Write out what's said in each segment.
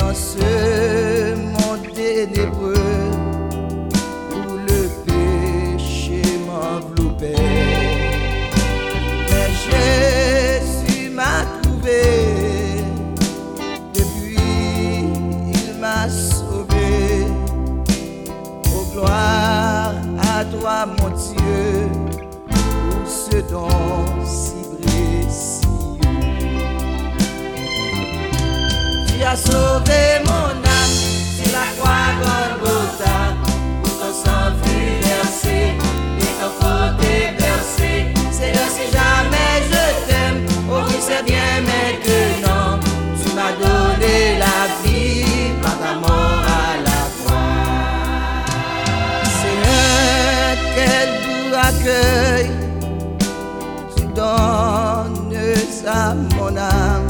dans ce monde ténébreux où le péché m'enveloppait. Mais Jésus m'a trouvé, depuis il m'a sauvé. Oh gloire à toi mon Dieu, pour ce don si précieux. Tu as sauvé mon âme sur la croix Golgotha, pour ton sang fut versé et ton côté versé. Seigneur, si jamais je t'aime, oh oui c'est bien maintenant. Tu m'as donné la vie par ta mort à la croix. Seigneur, quel doux accueil tu donnes à mon âme.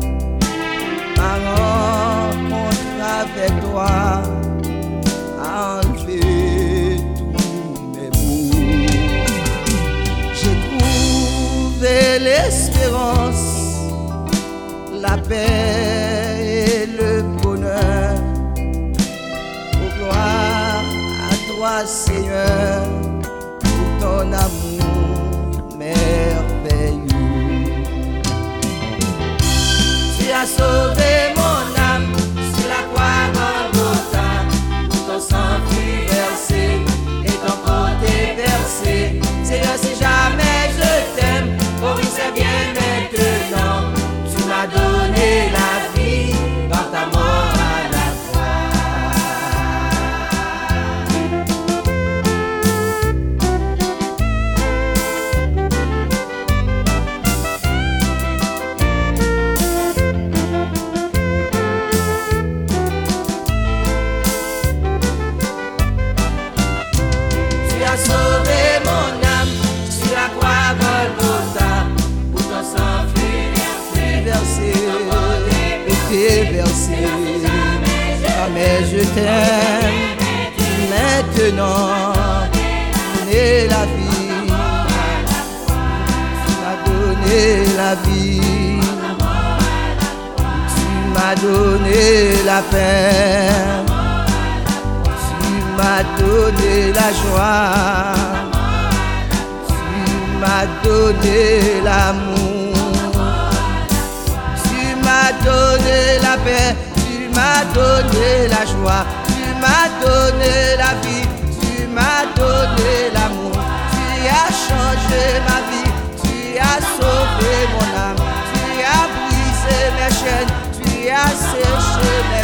Avec toi à enlever tous mes maux. J'ai trouvé l'espérance, la paix et le bonheur. Oh gloire à toi Seigneur, pour ton amour merveilleux. Tu as sauvé mon âme sur la croix Golgotha, pour ton sang fut versé et ton côté versé. Seigneur, si jamais je t'aime, oh oui c'est bien maintenant. Tu m'as donné la vie par ta mort à la sauvé mon âme sur la croix Golgotha, pour ton sang fut versé, versé. Jamais je t'aime maintenant. Donné la vie, tu m'as donné la vie, tu m'as donné la paix. Tu m'as donné la joie, tu m'as donné l'amour, tu m'as donné la paix, tu m'as donné la joie, tu m'as donné la vie, tu m'as donné l'amour. Tu as changé ma vie, tu as sauvé mon âme, tu as brisé mes chaînes, tu as séché mes